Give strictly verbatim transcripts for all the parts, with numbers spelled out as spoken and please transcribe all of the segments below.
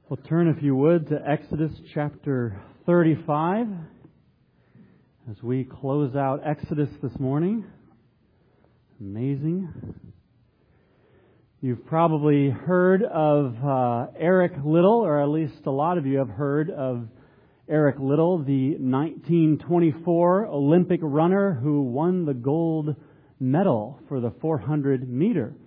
Well, turn, if you would, to Exodus chapter thirty-five as we close out Exodus this morning. Amazing. You've probably heard of uh, Eric Liddell, or at least a lot of you have heard of Eric Liddell, the nineteen twenty-four Olympic runner who won the gold medal for the four hundred meter.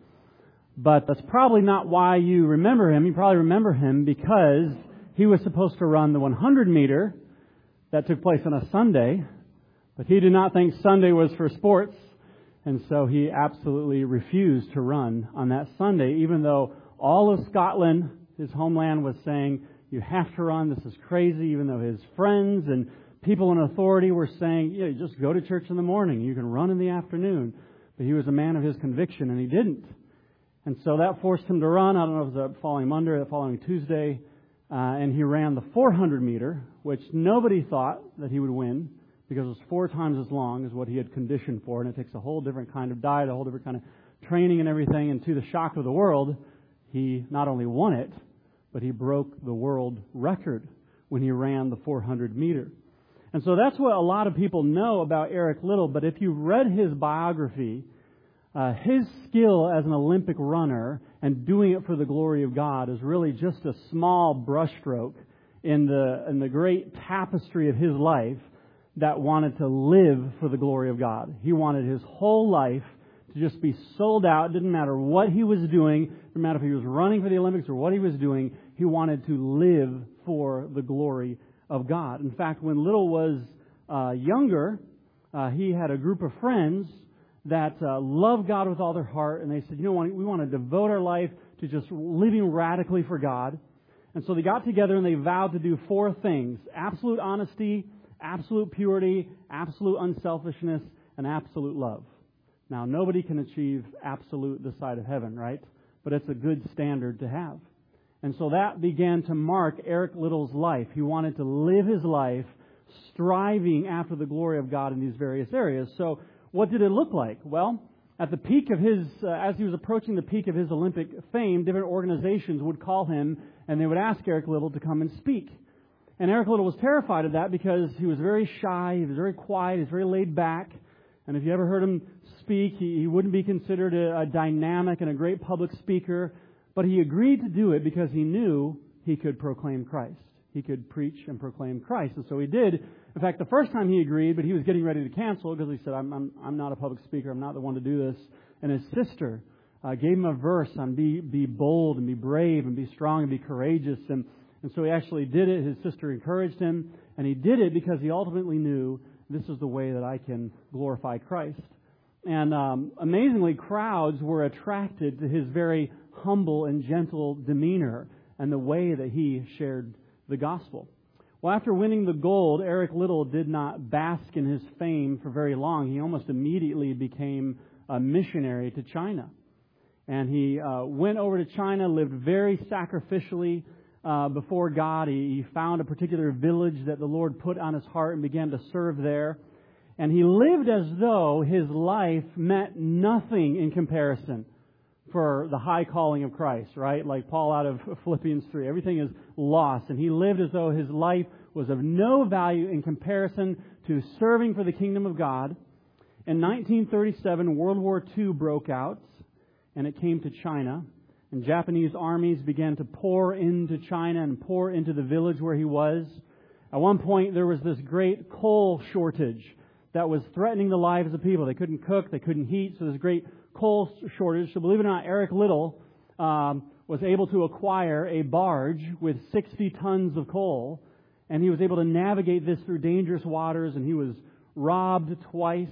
But that's probably not why you remember him. You probably remember him because he was supposed to run the one hundred meter that took place on a Sunday, but he did not think Sunday was for sports, and so he absolutely refused to run on that Sunday, even though all of Scotland, his homeland, was saying, you have to run, this is crazy, even though his friends and people in authority were saying, yeah, just go to church in the morning, you can run in the afternoon. But he was a man of his conviction, and he didn't. And so that forced him to run. I don't know if it was the following Monday or the following Tuesday. Uh, and he ran the four hundred meter, which nobody thought that he would win because it was four times as long as what he had conditioned for. And it takes a whole different kind of diet, a whole different kind of training and everything. And to the shock of the world, he not only won it, but he broke the world record when he ran the four hundred meter. And so that's what a lot of people know about Eric Liddell. But if you read his biography, Uh, his skill as an Olympic runner and doing it for the glory of God is really just a small brushstroke in the in the great tapestry of his life that wanted to live for the glory of God. He wanted his whole life to just be sold out. It didn't matter what he was doing. It didn't matter if he was running for the Olympics or what he was doing. He wanted to live for the glory of God. In fact, when Liddell was uh, younger, uh, he had a group of friends that uh, love God with all their heart, and they said, you know what, we want to devote our life to just living radically for God. And so they got together and they vowed to do four things: absolute honesty, absolute purity, absolute unselfishness, and absolute love. Now, nobody can achieve absolute this side of heaven, right? But it's a good standard to have. And so that began to mark Eric Liddell's life. He wanted to live his life striving after the glory of God in these various areas. So what did it look like? Well, at the peak of his, uh, as he was approaching the peak of his Olympic fame, different organizations would call him and they would ask Eric Liddell to come and speak. And Eric Liddell was terrified of that because he was very shy, he was very quiet, he was very laid back. And if you ever heard him speak, he, he wouldn't be considered a, a dynamic and a great public speaker. But he agreed to do it because he knew he could proclaim Christ. He could preach and proclaim Christ. And so he did. In fact, the first time he agreed, but he was getting ready to cancel because he said, I'm, I'm, I'm not a public speaker. I'm not the one to do this. And his sister uh, gave him a verse on be, be bold and be brave and be strong and be courageous. And, and so he actually did it. His sister encouraged him. And he did it because he ultimately knew this is the way that I can glorify Christ. And um, amazingly, crowds were attracted to his very humble and gentle demeanor and the way that he shared the gospel. Well, after winning the gold, Eric Liddell did not bask in his fame for very long. He almost immediately became a missionary to China. And he uh, went over to China, lived very sacrificially uh, before God. He, he found a particular village that the Lord put on his heart and began to serve there. And he lived as though his life meant nothing in comparison for the high calling of Christ, right? Like Paul out of Philippians three. Everything is lost. And he lived as though his life was of no value in comparison to serving for the kingdom of God. In nineteen thirty-seven, World War Two broke out, and it came to China. And Japanese armies began to pour into China and pour into the village where he was. At one point, there was this great coal shortage that was threatening the lives of people. They couldn't cook, they couldn't heat, so there's great coal shortage. So believe it or not, Eric Liddell um, was able to acquire a barge with sixty tons of coal, and he was able to navigate this through dangerous waters, and he was robbed twice,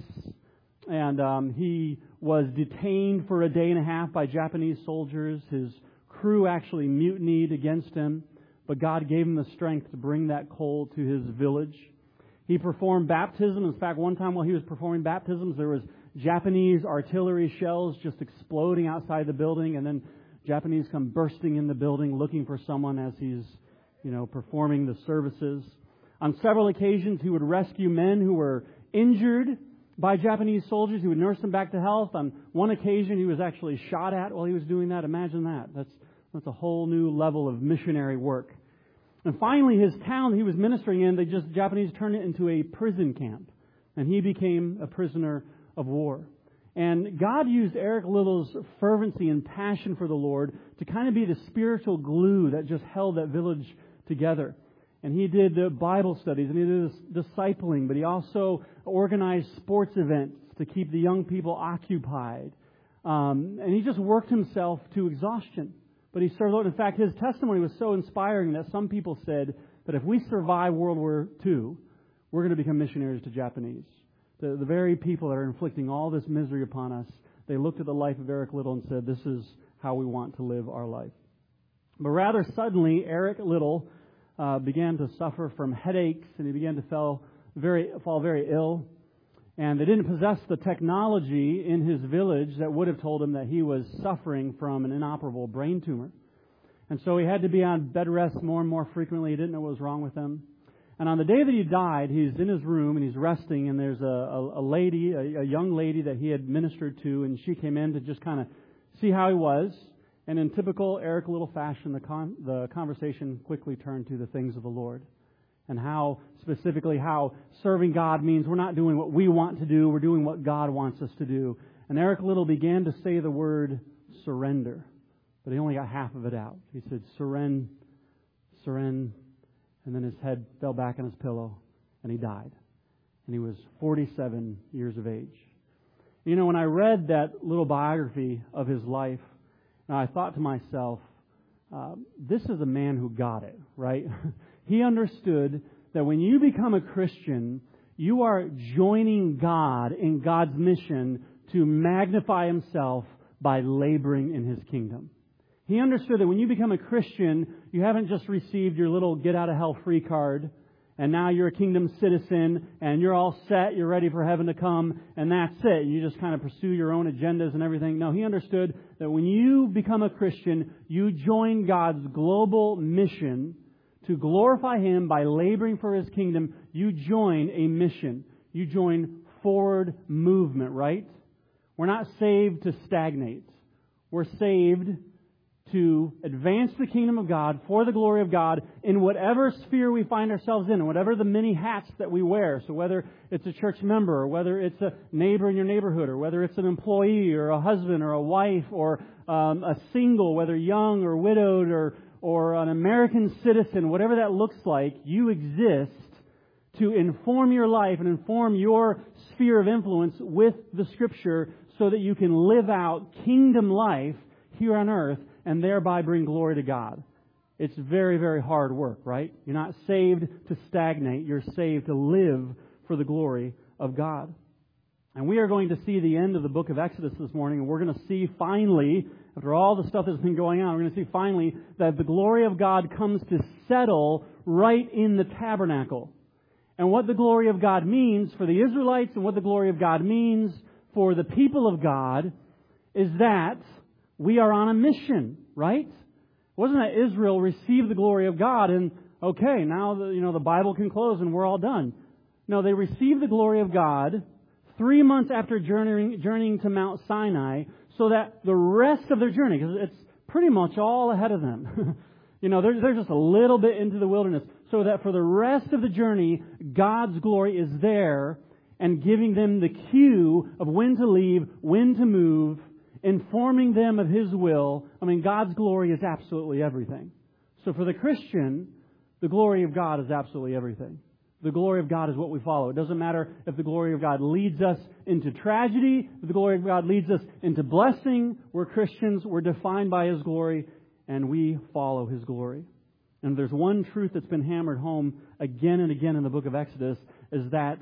and um, he was detained for a day and a half by Japanese soldiers. His crew actually mutinied against him, but God gave him the strength to bring that coal to his village. He performed baptism. In fact, one time while he was performing baptisms, there was Japanese artillery shells just exploding outside the building, and then Japanese come bursting in the building looking for someone as he's, you know, performing the services. On several occasions, he would rescue men who were injured by Japanese soldiers. He would nurse them back to health. On one occasion, he was actually shot at while he was doing that. Imagine that. That's That's a whole new level of missionary work. And finally, his town he was ministering in, they just, Japanese turned it into a prison camp. And he became a prisoner of war. And God used Eric Little's fervency and passion for the Lord to kind of be the spiritual glue that just held that village together. And he did the Bible studies and he did this discipling, but he also organized sports events to keep the young people occupied. Um, and he just worked himself to exhaustion. But he served the Lord. In fact, his testimony was so inspiring that some people said that if we survive World War Two, we're going to become missionaries to Japanese. The, the very people that are inflicting all this misery upon us, they looked at the life of Eric Little and said, this is how we want to live our life. But rather suddenly, Eric Little uh, began to suffer from headaches, and he began to fall very, fall very ill. And they didn't possess the technology in his village that would have told him that he was suffering from an inoperable brain tumor. And so he had to be on bed rest more and more frequently. He didn't know what was wrong with him. And on the day that he died, he's in his room and he's resting, and there's a, a, a lady, a, a young lady that he had ministered to, and she came in to just kind of see how he was. And in typical Eric Little fashion, the, con- the conversation quickly turned to the things of the Lord. And how, specifically, how serving God means we're not doing what we want to do, we're doing what God wants us to do. And Eric Little began to say the word surrender. But he only got half of it out. He said, surrender, surrender. And then his head fell back on his pillow, and he died. And he was forty-seven years of age. You know, when I read that little biography of his life, I thought to myself, uh, this is a man who got it, right? He understood that when you become a Christian, you are joining God in God's mission to magnify Himself by laboring in His kingdom. He understood that when you become a Christian, you haven't just received your little get-out-of-hell-free card, and now you're a kingdom citizen, and you're all set, you're ready for heaven to come, and that's it. You just kind of pursue your own agendas and everything. No, he understood that when you become a Christian, you join God's global mission to glorify Him by laboring for His kingdom. You join a mission. You join forward movement, right? We're not saved to stagnate. We're saved to advance the kingdom of God for the glory of God in whatever sphere we find ourselves in, whatever the many hats that we wear. So whether it's a church member, or whether it's a neighbor in your neighborhood, or whether it's an employee, or a husband, or a wife, or um, a single, whether young or widowed, or or an American citizen, whatever that looks like, you exist to inform your life and inform your sphere of influence with the Scripture so that you can live out kingdom life here on earth and thereby bring glory to God. It's very, very hard work, right? You're not saved to stagnate. You're saved to live for the glory of God. And we are going to see the end of the book of Exodus this morning, and we're going to see finally, after all the stuff that's been going on, we're going to see finally that the glory of God comes to settle right in the tabernacle. And what the glory of God means for the Israelites and what the glory of God means for the people of God is that we are on a mission, right? It wasn't that Israel received the glory of God and, okay, now the, you know, the Bible can close and we're all done. No, they received the glory of God three months after journeying, journeying to Mount Sinai so that the rest of their journey, because it's pretty much all ahead of them. you know, they're, they're just a little bit into the wilderness. So that for the rest of the journey, God's glory is there and giving them the cue of when to leave, when to move, informing them of His will. I mean, God's glory is absolutely everything. So for the Christian, the glory of God is absolutely everything. The glory of God is what we follow. It doesn't matter if the glory of God leads us into tragedy, if the glory of God leads us into blessing. We're Christians, we're defined by His glory, and we follow His glory. And there's one truth that's been hammered home again and again in the book of Exodus, is that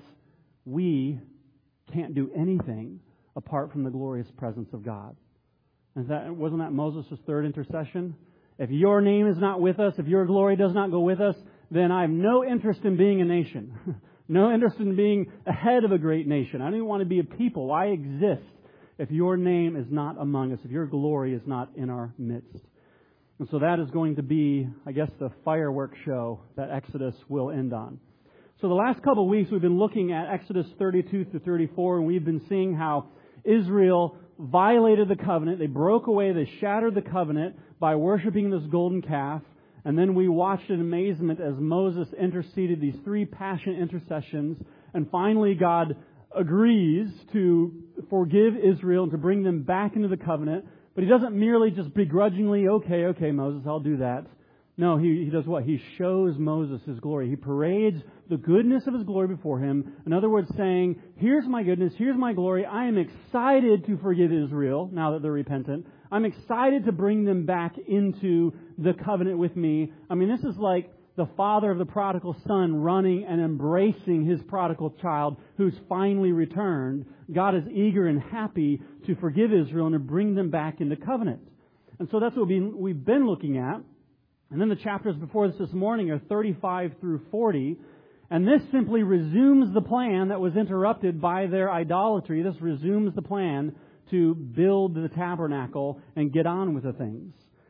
we can't do anything apart from the glorious presence of God. And that, wasn't that Moses' third intercession? If your name is not with us, if your glory does not go with us, then I have no interest in being a nation. No interest in being a head of a great nation. I don't even want to be a people. Why exist if your name is not among us, if your glory is not in our midst? And so that is going to be, I guess, the fireworks show that Exodus will end on. So the last couple of weeks we've been looking at Exodus thirty-two through thirty-four, and we've been seeing how Israel violated the covenant. They broke away. They shattered the covenant by worshiping this golden calf. And then we watched in amazement as Moses interceded these three passionate intercessions. And finally, God agrees to forgive Israel and to bring them back into the covenant. But He doesn't merely just begrudgingly, okay, okay, Moses, I'll do that. No, he, he does what? He shows Moses His glory. He parades the goodness of His glory before him. In other words, saying, here's my goodness, here's my glory. I am excited to forgive Israel now that they're repentant. I'm excited to bring them back into the covenant with me. I mean, this is like the father of the prodigal son running and embracing his prodigal child who's finally returned. God is eager and happy to forgive Israel and to bring them back into covenant. And so that's what we've been looking at. And then the chapters before this this morning are thirty-five through forty. And this simply resumes the plan that was interrupted by their idolatry. This resumes the plan to build the tabernacle and get on with the things.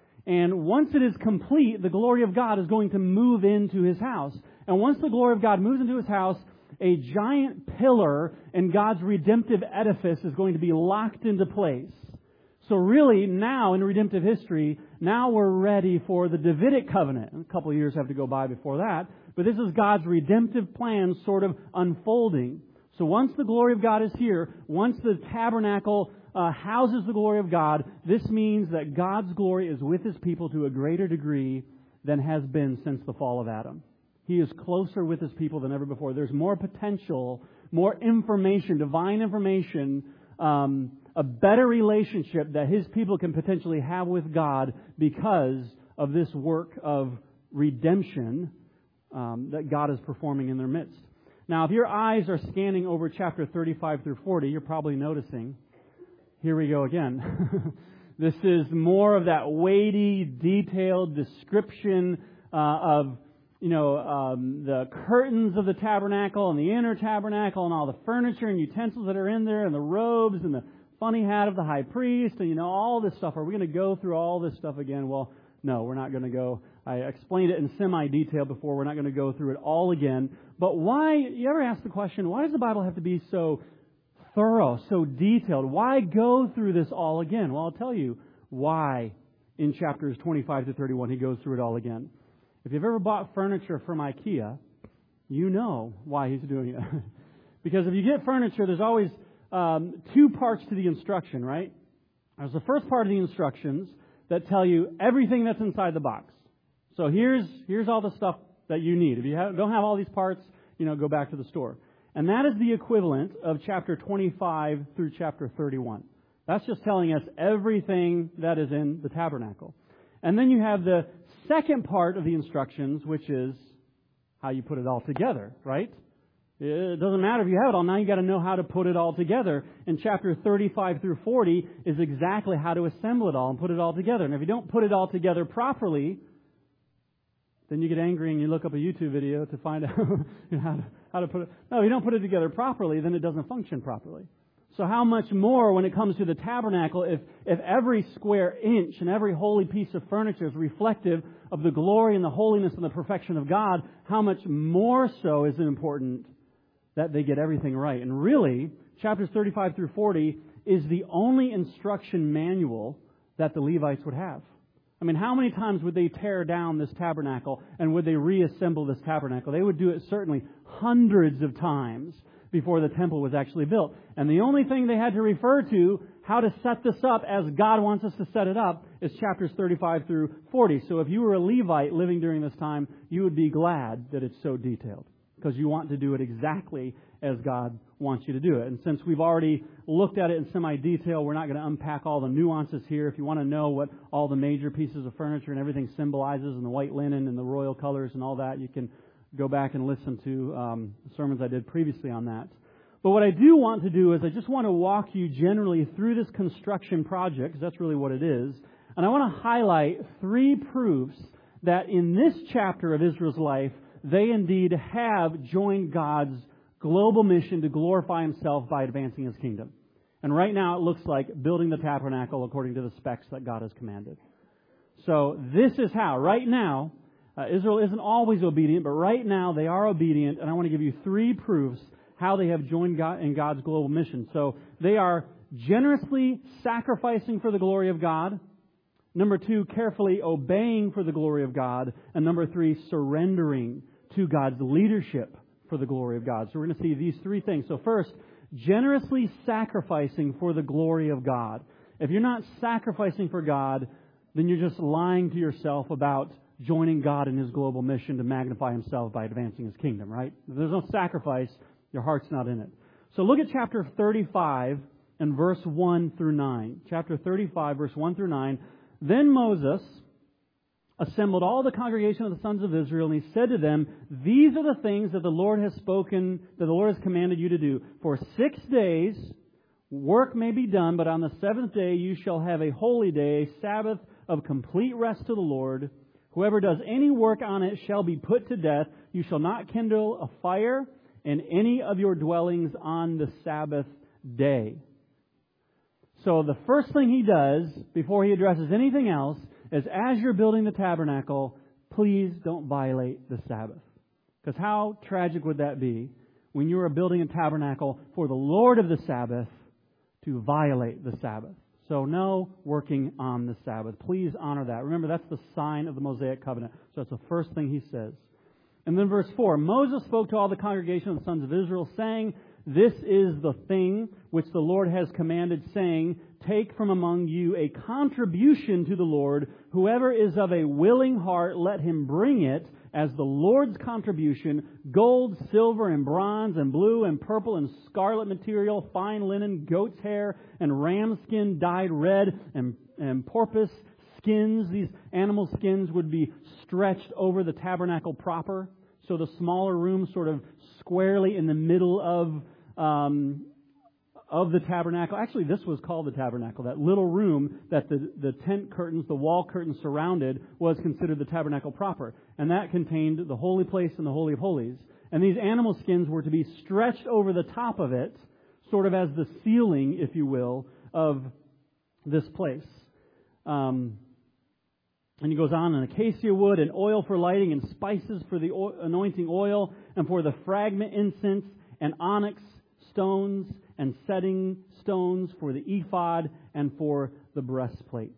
And once it is complete, the glory of God is going to move into His house. And once the glory of God moves into His house, a giant pillar in God's redemptive edifice is going to be locked into place. So really, now in redemptive history, now we're ready for the Davidic covenant. A couple of years have to go by before that. But this is God's redemptive plan sort of unfolding. So once the glory of God is here, once the tabernacle uh, houses the glory of God, this means that God's glory is with His people to a greater degree than has been since the fall of Adam. He is closer with His people than ever before. There's more potential, more information, divine information, um, a better relationship that His people can potentially have with God because of this work of redemption um, that God is performing in their midst. Now, if your eyes are scanning over chapter thirty-five through forty, you're probably noticing, here we go again. This is more of that weighty, detailed description uh, of, you know, um, the curtains of the tabernacle and the inner tabernacle and all the furniture and utensils that are in there and the robes and the funny hat of the high priest and, you know, all this stuff. Are we going to go through all this stuff again? Well, no, we're not going to go. I explained it in semi-detail before. We're not going to go through it all again. But why, you ever ask the question, why does the Bible have to be so thorough, so detailed? Why go through this all again? Well, I'll tell you why in chapters twenty-five to thirty-one he goes through it all again. If you've ever bought furniture from IKEA, you know why he's doing it. Because if you get furniture, there's always um, two parts to the instruction, right? There's the first part of the instructions that tell you everything that's inside the box. So here's here's all the stuff that you need. If you have, don't have all these parts, you know, go back to the store. And that is the equivalent of chapter twenty-five through chapter thirty-one. That's just telling us everything that is in the tabernacle. And then you have the second part of the instructions, which is how you put it all together, right? It doesn't matter if you have it all. Now you've got to know how to put it all together. And chapter thirty-five through forty is exactly how to assemble it all and put it all together. And if you don't put it all together properly, then you get angry and you look up a YouTube video to find out how, to, how to put it. No, if you don't put it together properly, then it doesn't function properly. So how much more when it comes to the tabernacle, if, if every square inch and every holy piece of furniture is reflective of the glory and the holiness and the perfection of God, how much more so is it important that they get everything right? And really, chapters thirty-five through forty is the only instruction manual that the Levites would have. I mean, how many times would they tear down this tabernacle and would they reassemble this tabernacle? They would do it certainly hundreds of times before the temple was actually built. And the only thing they had to refer to, how to set this up as God wants us to set it up, is chapters thirty-five through forty. So if you were a Levite living during this time, you would be glad that it's so detailed, because you want to do it exactly as God wants you to do it. And since we've already looked at it in semi-detail, we're not going to unpack all the nuances here. If you want to know what all the major pieces of furniture and everything symbolizes, and the white linen and the royal colors and all that, you can go back and listen to um, sermons I did previously on that. But what I do want to do is I just want to walk you generally through this construction project, because that's really what it is. And I want to highlight three proofs that in this chapter of Israel's life, they indeed have joined God's global mission to glorify Himself by advancing His kingdom. And right now it looks like building the tabernacle according to the specs that God has commanded. So this is how, right now, uh, Israel isn't always obedient, but right now they are obedient. And I want to give you three proofs how they have joined God in God's global mission. So they are generously sacrificing for the glory of God. Number two, carefully obeying for the glory of God. And number three, surrendering to God's leadership for the glory of God. So we're going to see these three things. So first, generously sacrificing for the glory of God. If you're not sacrificing for God, then you're just lying to yourself about joining God in His global mission to magnify Himself by advancing His kingdom, right? If there's no sacrifice, your heart's not in it. So look at chapter thirty-five and verse one through nine. Chapter thirty-five, verse one through nine. Then Moses assembled all the congregation of the sons of Israel, and he said to them, "These are the things that the Lord has spoken, that the Lord has commanded you to do. For six days work may be done, but on the seventh day you shall have a holy day, a Sabbath of complete rest to the Lord. Whoever does any work on it shall be put to death. You shall not kindle a fire in any of your dwellings on the Sabbath day." So the first thing he does before he addresses anything else is, as you're building the tabernacle, please don't violate the Sabbath. Because how tragic would that be when you are building a tabernacle for the Lord of the Sabbath to violate the Sabbath? So no working on the Sabbath. Please honor that. Remember, that's the sign of the Mosaic covenant. So that's the first thing he says. And then verse four, Moses spoke to all the congregation of the sons of Israel, saying, "This is the thing which the Lord has commanded, saying, take from among you a contribution to the Lord. Whoever is of a willing heart, let him bring it as the Lord's contribution, gold, silver, and bronze, and blue, and purple, and scarlet material, fine linen, goat's hair, and ram skin dyed red, and, and porpoise skins." These animal skins would be stretched over the tabernacle proper. So the smaller room sort of squarely in the middle of um, of the tabernacle. Actually, this was called the tabernacle. That little room that the, the tent curtains, the wall curtains surrounded, was considered the tabernacle proper. And that contained the holy place and the Holy of Holies. And these animal skins were to be stretched over the top of it, sort of as the ceiling, if you will, of this place. Um, and he goes on, "and acacia wood, and oil for lighting, and spices for the oil, anointing oil, and for the fragment incense, and onyx stones, and setting stones for the ephod, and for the breastplates."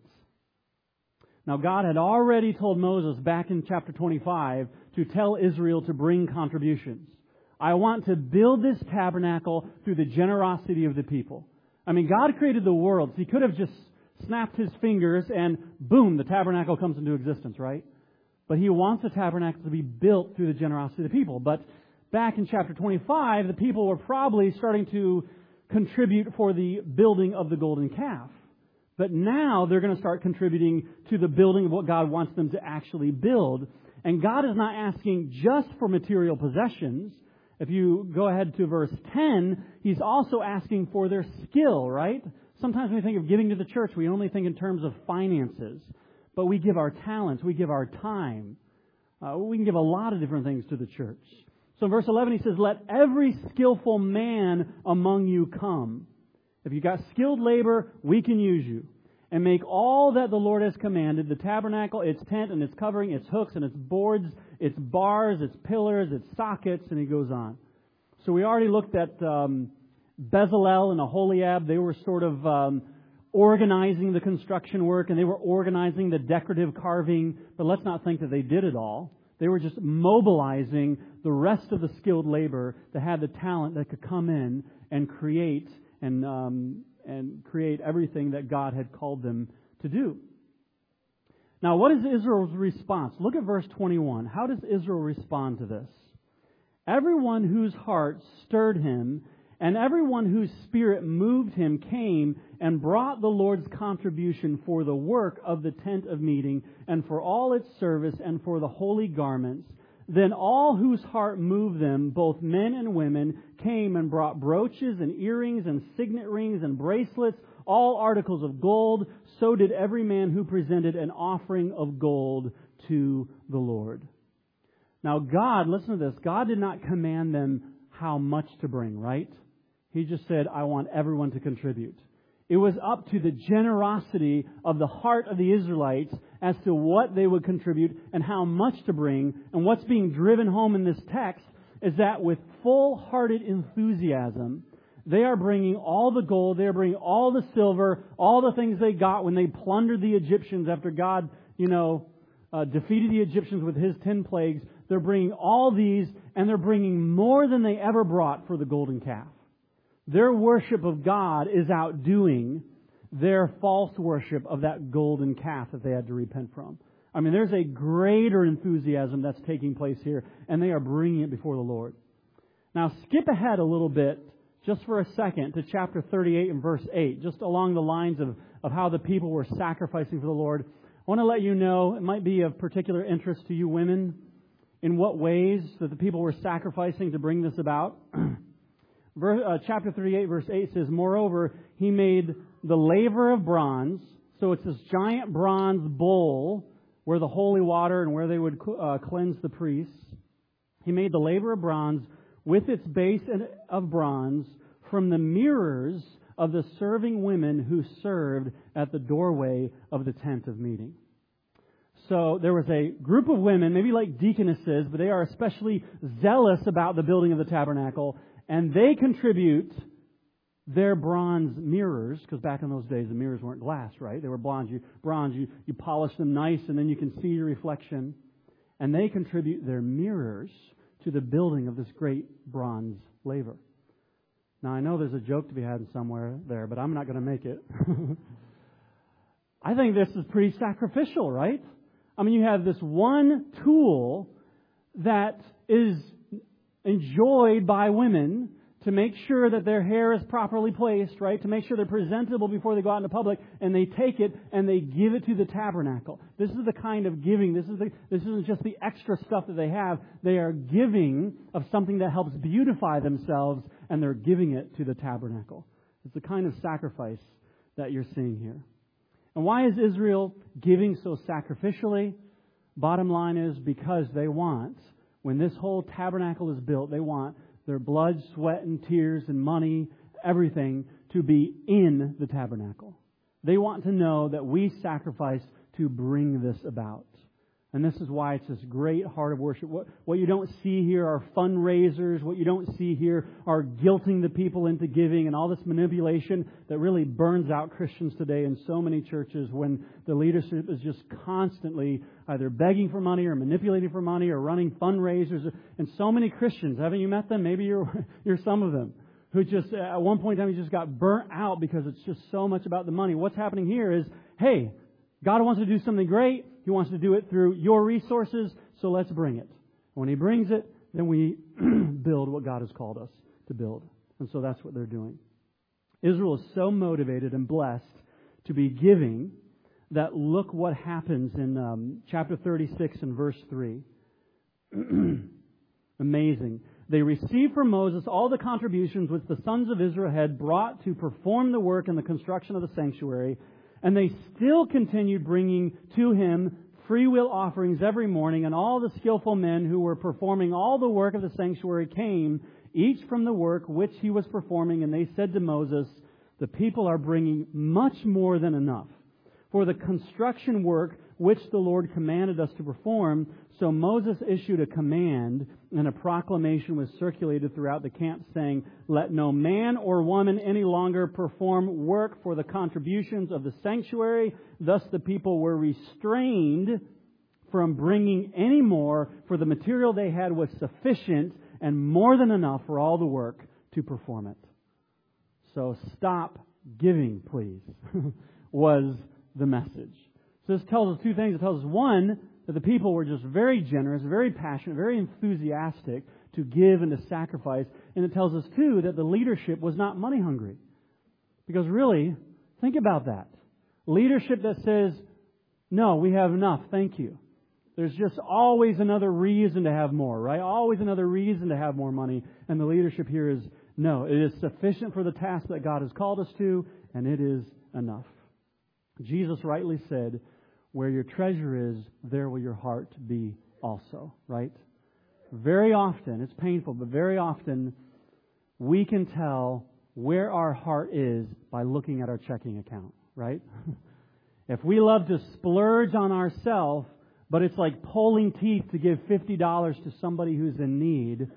Now, God had already told Moses back in chapter twenty-five to tell Israel to bring contributions. I want to build this tabernacle through the generosity of the people. I mean, God created the world, so He could have just snapped His fingers and boom, the tabernacle comes into existence, right? But He wants the tabernacle to be built through the generosity of the people. But back in chapter twenty-five, the people were probably starting to contribute for the building of the golden calf. But now they're going to start contributing to the building of what God wants them to actually build. And God is not asking just for material possessions. If you go ahead to verse ten, He's also asking for their skill, right? Sometimes when we think of giving to the church, we only think in terms of finances. But we give our talents, we give our time. Uh, we can give a lot of different things to the church. So in verse eleven, he says, "Let every skillful man among you come." If you've got skilled labor, we can use you. "And make all that the Lord has commanded, the tabernacle, its tent, and its covering, its hooks, and its boards, its bars, its pillars, its sockets," and he goes on. So we already looked at um, Bezalel and Aholiab. They were sort of um, organizing the construction work, and they were organizing the decorative carving. But let's not think that they did it all. They were just mobilizing the rest of the skilled labor that had the talent that could come in and create and um, and create everything that God had called them to do. Now, what is Israel's response? Look at verse twenty-one. How does Israel respond to this? "Everyone whose heart stirred him and everyone whose spirit moved him came and brought the Lord's contribution for the work of the tent of meeting and for all its service and for the holy garments. Then all whose heart moved them, both men and women, came and brought brooches and earrings and signet rings and bracelets, all articles of gold. So did every man who presented an offering of gold to the Lord." Now God, listen to this, God did not command them how much to bring, right? He just said, "I want everyone to contribute." It was up to the generosity of the heart of the Israelites as to what they would contribute and how much to bring. And what's being driven home in this text is that with full-hearted enthusiasm, They are bringing all the gold, they are bringing all the silver, all the things they got when they plundered the Egyptians after God, you know, uh, defeated the Egyptians with His ten plagues. They're bringing all these, and they're bringing more than they ever brought for the golden calf. Their worship of God is outdoing their false worship of that golden calf that they had to repent from. I mean, there's a greater enthusiasm that's taking place here, and they are bringing it before the Lord. Now, skip ahead a little bit, just for a second, to chapter thirty-eight and verse eight, just along the lines of, of how the people were sacrificing for the Lord. I want to let you know, it might be of particular interest to you women, in what ways that the people were sacrificing to bring this about. Verse, uh, chapter thirty-eight, verse eight says, "Moreover, he made the laver of bronze." So it's this giant bronze bowl where the holy water and where they would uh, cleanse the priests. He made the laver of bronze with its base of bronze from the mirrors of the serving women who served at the doorway of the tent of meeting. So there was a group of women, maybe like deaconesses, but they are especially zealous about the building of the tabernacle, and they contribute their bronze mirrors, because back in those days the mirrors weren't glass, right? They were bronze. You, bronze, you, you polish them nice, and then you can see your reflection. And they contribute their mirrors to the building of this great bronze laver. Now, I know there's a joke to be had somewhere there, but I'm not going to make it. I think this is pretty sacrificial, right? I mean, you have this one tool that is enjoyed by women to make sure that their hair is properly placed, right? To make sure they're presentable before they go out into public, and they take it and they give it to the tabernacle. This is the kind of giving. This is the, this isn't just the extra stuff that they have. They are giving of something that helps beautify themselves, and they're giving it to the tabernacle. It's the kind of sacrifice that you're seeing here. And why is Israel giving so sacrificially? Bottom line is because they want, when this whole tabernacle is built, they want their blood, sweat, and tears and money, everything, to be in the tabernacle. They want to know that we sacrifice to bring this about. And this is why it's this great heart of worship. What, what you don't see here are fundraisers. What you don't see here are guilting the people into giving and all this manipulation that really burns out Christians today in so many churches when the leadership is just constantly either begging for money or manipulating for money or running fundraisers. And so many Christians, haven't you met them? Maybe you're you're some of them who just, at one point in time, you just got burnt out because it's just so much about the money. What's happening here is, hey, God wants to do something great. He wants to do it through your resources, so let's bring it. When He brings it, then we build what God has called us to build. And so that's what they're doing. Israel is so motivated and blessed to be giving that look what happens in um, chapter thirty-six and verse three. Amazing. They received from Moses all the contributions which the sons of Israel had brought to perform the work in the construction of the sanctuary. And they still continued bringing to him free will offerings every morning. And all the skillful men who were performing all the work of the sanctuary came, each from the work which he was performing. And they said to Moses, "The people are bringing much more than enough for the construction work which the Lord commanded us to perform." So Moses issued a command, and a proclamation was circulated throughout the camp, saying, "Let no man or woman any longer perform work for the contributions of the sanctuary." Thus the people were restrained from bringing any more, for the material they had was sufficient and more than enough for all the work to perform it. So stop giving, please, was the message. So this tells us two things. It tells us, one, that the people were just very generous, very passionate, very enthusiastic to give and to sacrifice. And it tells us, too, that the leadership was not money hungry. Because really, think about that. Leadership that says, "No, we have enough, thank you." There's just always another reason to have more, right? Always another reason to have more money. And the leadership here is, no, it is sufficient for the task that God has called us to, and it is enough. Jesus rightly said, "Where your treasure is, there will your heart be also," right? Very often, it's painful, but very often we can tell where our heart is by looking at our checking account, right? If we love to splurge on ourselves, but it's like pulling teeth to give fifty dollars to somebody who's in need,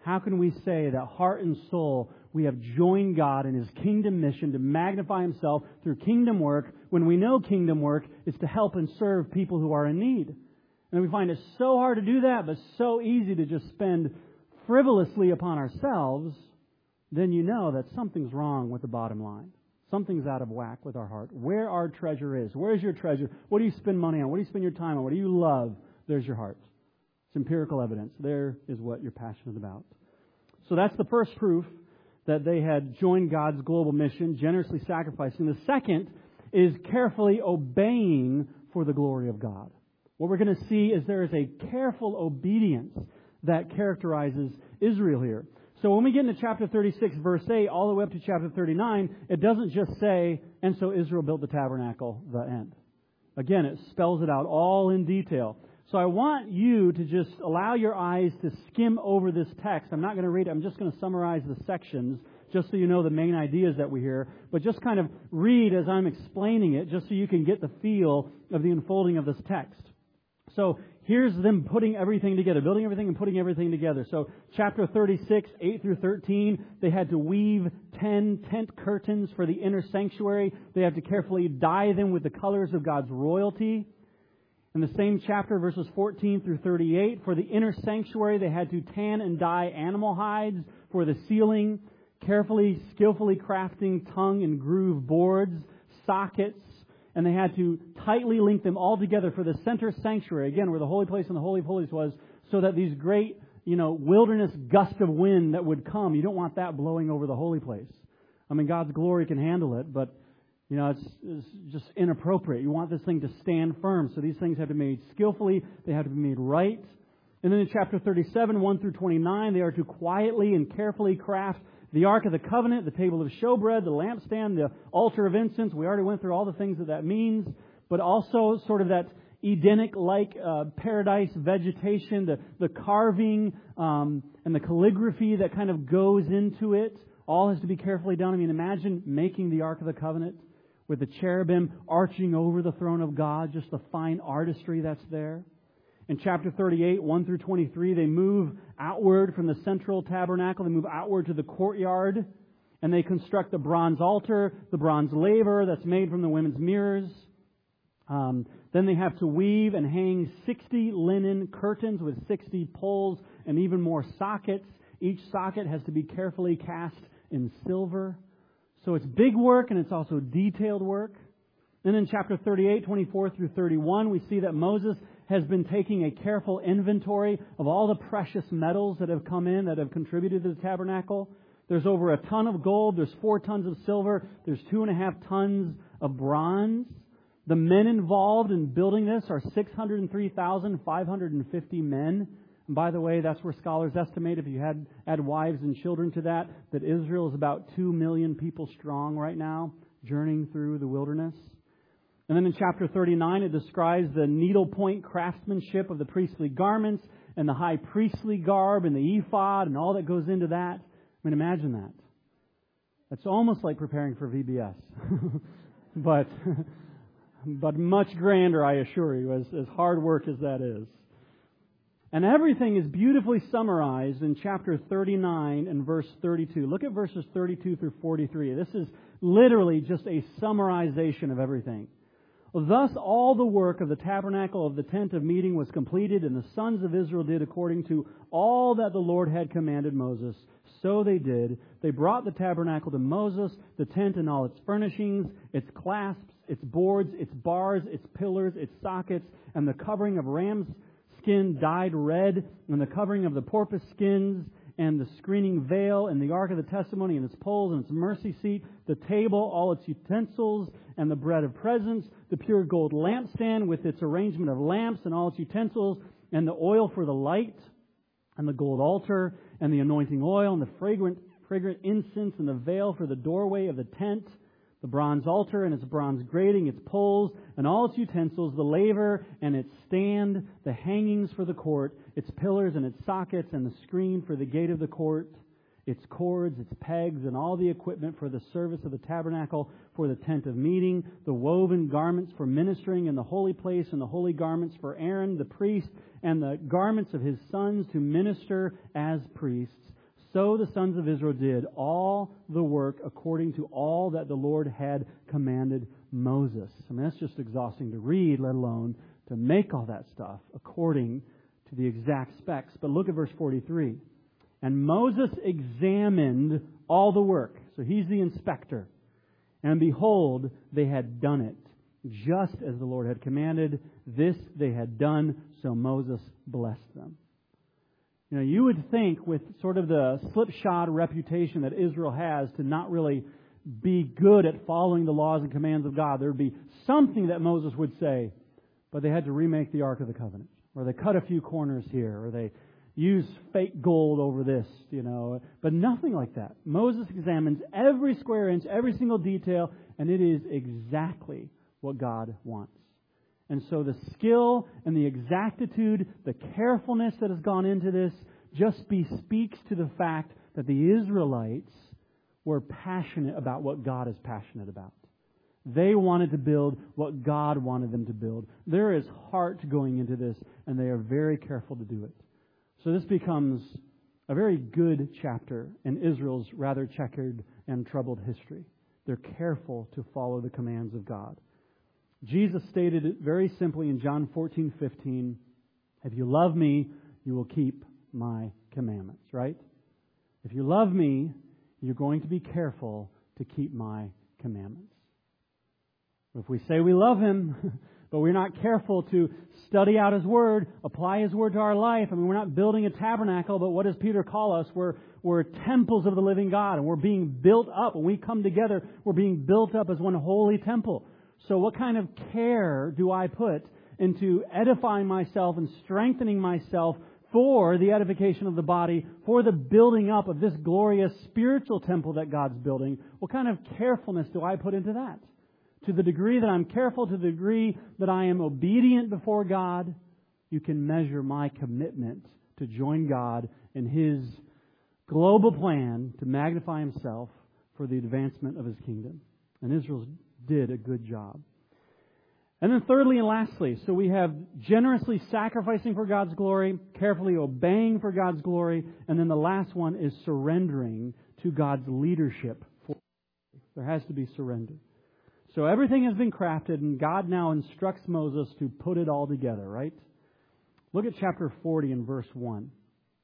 How can we say that heart and soul we have joined God in His kingdom mission to magnify Himself through kingdom work when we know kingdom work is to help and serve people who are in need? And we find it so hard to do that, but so easy to just spend frivolously upon ourselves. Then you know that something's wrong with the bottom line. Something's out of whack with our heart. Where our treasure is. Where's your treasure? What do you spend money on? What do you spend your time on? What do you love? There's your heart. It's empirical evidence. There is what you're passionate about. So that's the first proof that they had joined God's global mission, generously sacrificing. The second is carefully obeying for the glory of God. What we're going to see is there is a careful obedience that characterizes Israel here. So when we get into chapter thirty-six, verse eight, all the way up to chapter thirty-nine, it doesn't just say, and so Israel built the tabernacle, the end. Again, it spells it out all in detail. So I want you to just allow your eyes to skim over this text. I'm not going to read it. I'm just going to summarize the sections just so you know the main ideas that we hear. But just kind of read as I'm explaining it just so you can get the feel of the unfolding of this text. So here's them putting everything together, building everything and putting everything together. So chapter thirty-six, eight through thirteen, they had to weave ten tent curtains for the inner sanctuary. They had to carefully dye them with the colors of God's royalty. In the same chapter, verses fourteen through thirty-eight, for the inner sanctuary, they had to tan and dye animal hides for the ceiling, carefully, skillfully crafting tongue and groove boards, sockets, and they had to tightly link them all together for the center sanctuary, again, where the holy place and the Holy of Holies was, so that these great, you know, wilderness gust of wind that would come, you don't want that blowing over the holy place. I mean, God's glory can handle it, but You know, it's, it's just inappropriate. You want this thing to stand firm. So these things have to be made skillfully. They have to be made right. And then in chapter thirty-seven, one through twenty-nine, they are to quietly and carefully craft the Ark of the Covenant, the table of showbread, the lampstand, the altar of incense. We already went through all the things that that means. But also sort of that Edenic-like uh, paradise vegetation, the, the carving um, and the calligraphy that kind of goes into it. All has to be carefully done. I mean, imagine making the Ark of the Covenant with the cherubim arching over the throne of God, just the fine artistry that's there. In chapter thirty-eight, one through twenty-three, they move outward from the central tabernacle. They move outward to the courtyard, and they construct the bronze altar, the bronze laver that's made from the women's mirrors. Um, then they have to weave and hang sixty linen curtains with sixty poles and even more sockets. Each socket has to be carefully cast in silver. So it's big work and it's also detailed work. Then in chapter thirty-eight, twenty-four through thirty-one, we see that Moses has been taking a careful inventory of all the precious metals that have come in, that have contributed to the tabernacle. There's over a ton of gold. There's four tons of silver. There's two and a half tons of bronze. The men involved in building this are six hundred three thousand five hundred fifty men. And by the way, that's where scholars estimate, if you had add wives and children to that, that Israel is about two million people strong right now, journeying through the wilderness. And then in chapter thirty-nine, it describes the needlepoint craftsmanship of the priestly garments and the high priestly garb and the ephod and all that goes into that. I mean, imagine that. It's almost like preparing for V B S. but but much grander, I assure you, as, as hard work as that is. And everything is beautifully summarized in chapter thirty-nine and verse thirty-two. Look at verses thirty-two through forty-three. This is literally just a summarization of everything. Thus all the work of the tabernacle of the tent of meeting was completed, and the sons of Israel did according to all that the Lord had commanded Moses. So they did. They brought the tabernacle to Moses, the tent and all its furnishings, its clasps, its boards, its bars, its pillars, its sockets, and the covering of ram's skin dyed red, and the covering of the porpoise skins, and the screening veil, and the ark of the testimony, and its poles, and its mercy seat, the table, all its utensils, and the bread of presence, the pure gold lampstand with its arrangement of lamps and all its utensils, and the oil for the light, and the gold altar, and the anointing oil, and the fragrant fragrant incense, and the veil for the doorway of the tent, the bronze altar and its bronze grating, its poles, and all its utensils, the laver and its stand, the hangings for the court, its pillars and its sockets, and the screen for the gate of the court, its cords, its pegs, and all the equipment for the service of the tabernacle, for the tent of meeting, the woven garments for ministering in the holy place, and the holy garments for Aaron the priest, and the garments of his sons to minister as priests. So the sons of Israel did all the work according to all that the Lord had commanded Moses. I mean, that's just exhausting to read, let alone to make all that stuff according to the exact specs. But look at verse forty-three. And Moses examined all the work. So he's the inspector. And behold, they had done it, just as the Lord had commanded. This they had done, so Moses blessed them. You know, you would think with sort of the slipshod reputation that Israel has to not really be good at following the laws and commands of God, there would be something that Moses would say, but they had to remake the Ark of the Covenant, or they cut a few corners here, or they use fake gold over this, you know. But nothing like that. Moses examines every square inch, every single detail, and it is exactly what God wants. And so the skill and the exactitude, the carefulness that has gone into this just bespeaks to the fact that the Israelites were passionate about what God is passionate about. They wanted to build what God wanted them to build. There is heart going into this, and they are very careful to do it. So this becomes a very good chapter in Israel's rather checkered and troubled history. They're careful to follow the commands of God. Jesus stated it very simply in John fourteen fifteen. If you love me, you will keep my commandments, right? If you love me, you're going to be careful to keep my commandments. If we say we love Him, but we're not careful to study out His Word, apply His Word to our life. I mean, we're not building a tabernacle, but what does Peter call us? We're, we're temples of the living God, and we're being built up. When we come together, we're being built up as one holy temple. So what kind of care do I put into edifying myself and strengthening myself for the edification of the body, for the building up of this glorious spiritual temple that God's building? What kind of carefulness do I put into that? To the degree that I'm careful, to the degree that I am obedient before God, you can measure my commitment to join God in His global plan to magnify Himself for the advancement of His kingdom. And Israel did a good job. And then thirdly and lastly, so we have generously sacrificing for God's glory, carefully obeying for God's glory, and then the last one is surrendering to God's leadership. There has to be surrender. So everything has been crafted, and God now instructs Moses to put it all together, right? Look at chapter forty and verse one.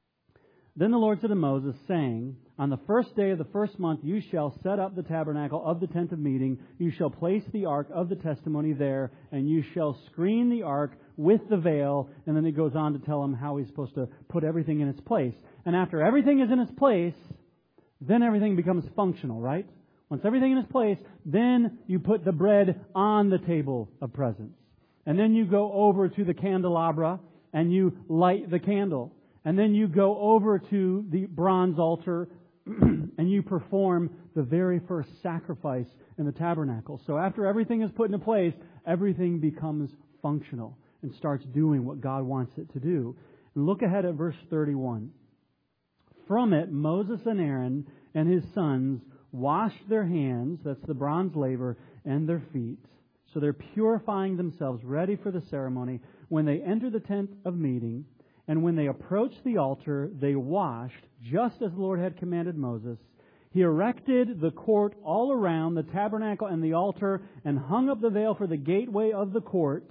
Then the Lord said to Moses, saying, on the first day of the first month you shall set up the tabernacle of the tent of meeting. You shall place the ark of the testimony there, and you shall screen the ark with the veil. And then it goes on to tell him how he's supposed to put everything in its place. And after everything is in its place, then everything becomes functional, right? Once everything in its place, then you put the bread on the table of presence. And then you go over to the candelabra and you light the candle. And then you go over to the bronze altar and you perform the very first sacrifice in the tabernacle. So after everything is put into place, everything becomes functional and starts doing what God wants it to do. And look ahead at verse thirty-one. From it, Moses and Aaron and his sons washed their hands, that's the bronze laver, and their feet. So they're purifying themselves, ready for the ceremony. When they enter the tent of meeting, and when they approached the altar, they washed, just as the Lord had commanded Moses. He erected the court all around the tabernacle and the altar, and hung up the veil for the gateway of the court.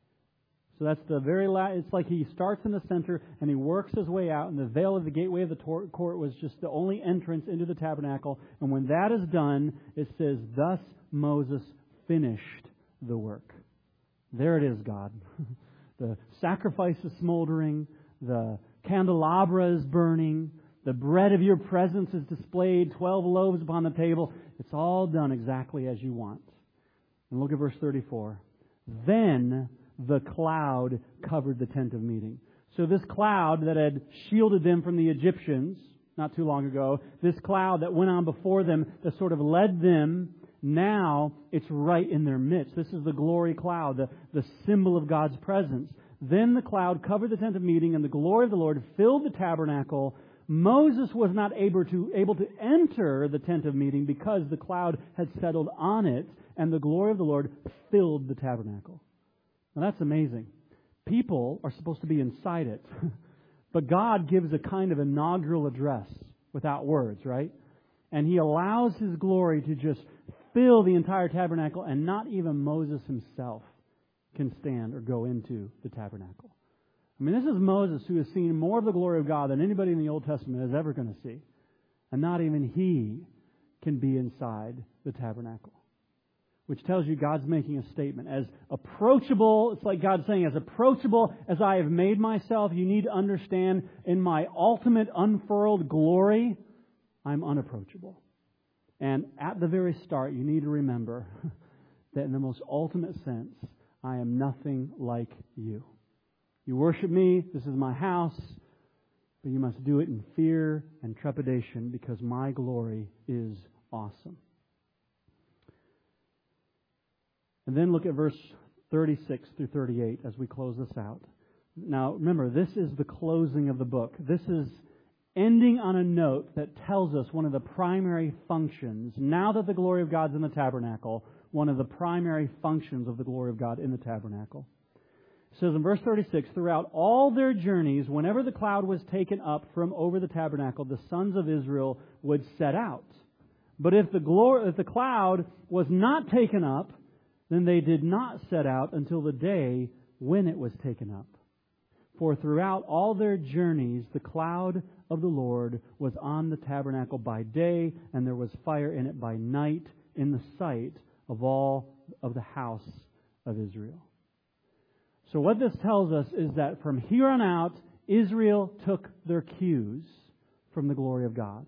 So that's the very last, it's like he starts in the center and he works his way out, and the veil of the gateway of the tor- court was just the only entrance into the tabernacle. And when that is done, it says, thus Moses finished the work. There it is, God. The sacrifice is smoldering, the candelabra is burning, the bread of your presence is displayed, twelve loaves upon the table. It's all done exactly as you want. And look at verse thirty-four. Then the cloud covered the tent of meeting. So this cloud that had shielded them from the Egyptians not too long ago, this cloud that went on before them, that sort of led them, now it's right in their midst. This is the glory cloud, the, the symbol of God's presence. Then the cloud covered the tent of meeting, and the glory of the Lord filled the tabernacle. Moses was not able to, able to enter the tent of meeting because the cloud had settled on it and the glory of the Lord filled the tabernacle. Now that's amazing. People are supposed to be inside it. But God gives a kind of inaugural address without words, right? And He allows His glory to just fill the entire tabernacle, and not even Moses himself can stand or go into the tabernacle. I mean, this is Moses who has seen more of the glory of God than anybody in the Old Testament is ever going to see. And not even he can be inside the tabernacle. Which tells you God's making a statement. As approachable, it's like God saying, as approachable as I have made myself, you need to understand in my ultimate unfurled glory, I'm unapproachable. And at the very start, you need to remember that in the most ultimate sense, I am nothing like you. You worship me, this is my house, but you must do it in fear and trepidation because my glory is awesome. And then look at verse thirty-six through thirty-eight as we close this out. Now, remember, this is the closing of the book. This is ending on a note that tells us one of the primary functions, now that the glory of God's in the tabernacle, one of the primary functions of the glory of God in the tabernacle. It says in verse thirty-six, throughout all their journeys, whenever the cloud was taken up from over the tabernacle, the sons of Israel would set out. But if the glory, if the cloud was not taken up, then they did not set out until the day when it was taken up. For throughout all their journeys, the cloud of the Lord was on the tabernacle by day, and there was fire in it by night, in the sight of all of the house of Israel. So what this tells us is that from here on out, Israel took their cues from the glory of God.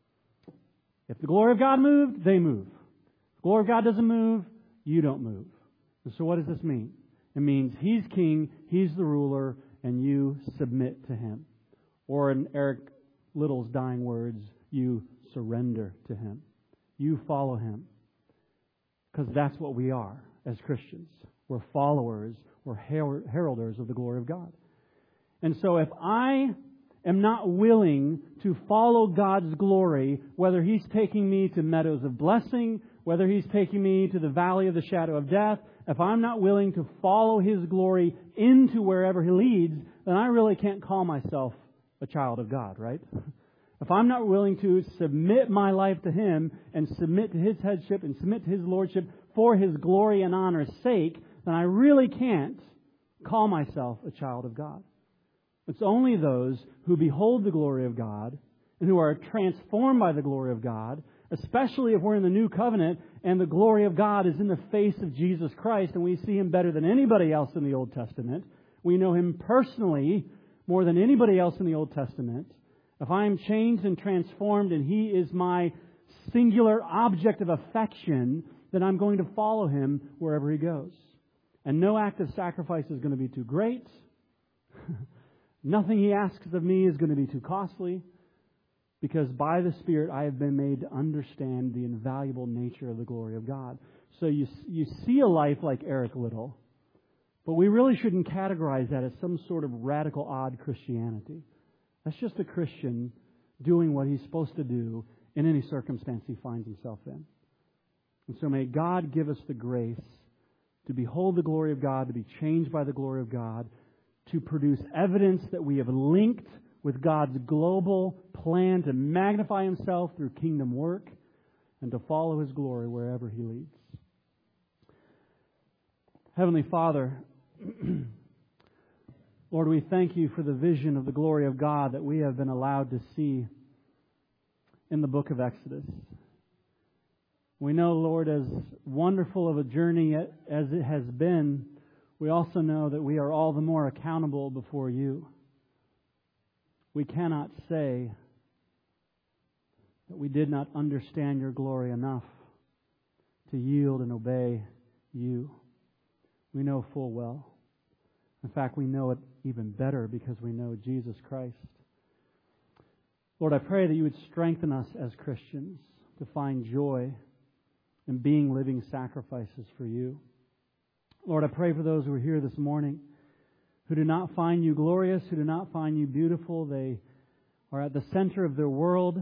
If the glory of God moved, they move. If the glory of God doesn't move, you don't move. And so what does this mean? It means He's king, He's the ruler, and you submit to Him. Or in Eric Little's dying words, you surrender to Him. You follow Him. Because that's what we are as Christians. We're followers, we're heralders of the glory of God. And so if I am not willing to follow God's glory, whether He's taking me to meadows of blessing, whether He's taking me to the valley of the shadow of death, if I'm not willing to follow His glory into wherever He leads, then I really can't call myself a child of God, right? If I'm not willing to submit my life to Him and submit to His headship and submit to His lordship for His glory and honor's sake, then I really can't call myself a child of God. It's only those who behold the glory of God and who are transformed by the glory of God, especially if we're in the new covenant and the glory of God is in the face of Jesus Christ and we see Him better than anybody else in the Old Testament. We know Him personally more than anybody else in the Old Testament. If I am changed and transformed and He is my singular object of affection, then I'm going to follow Him wherever He goes. And no act of sacrifice is going to be too great. Nothing He asks of me is going to be too costly. Because by the Spirit I have been made to understand the invaluable nature of the glory of God. So you, you see a life like Eric Liddell, but we really shouldn't categorize that as some sort of radical odd Christianity. That's just a Christian doing what he's supposed to do in any circumstance he finds himself in. And so may God give us the grace to behold the glory of God, to be changed by the glory of God, to produce evidence that we have linked with God's global plan to magnify Himself through kingdom work and to follow His glory wherever He leads. Heavenly Father, Lord, we thank You for the vision of the glory of God that we have been allowed to see in the book of Exodus. We know, Lord, as wonderful of a journey as it has been, we also know that we are all the more accountable before You. We cannot say that we did not understand Your glory enough to yield and obey You. We know full well. In fact, we know it even better because we know Jesus Christ. Lord, I pray that You would strengthen us as Christians to find joy in being living sacrifices for You. Lord, I pray for those who are here this morning who do not find You glorious, who do not find You beautiful. They are at the center of their world.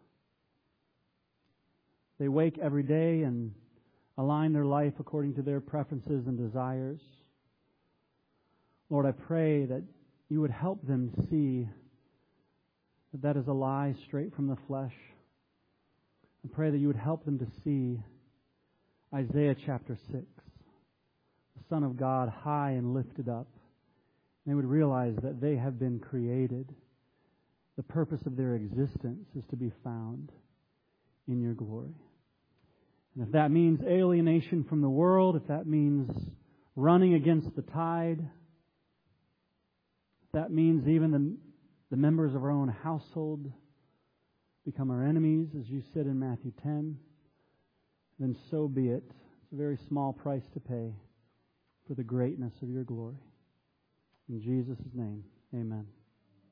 They wake every day and align their life according to their preferences and desires. Lord, I pray that you would help them see that that is a lie straight from the flesh. I pray that you would help them to see Isaiah chapter six, the Son of God high and lifted up. And they would realize that they have been created. The purpose of their existence is to be found in your glory. And if that means alienation from the world, if that means running against the tide, if that means even the, the members of our own household become our enemies, as you said in Matthew ten, then so be it. It's a very small price to pay for the greatness of your glory. In Jesus' name, amen.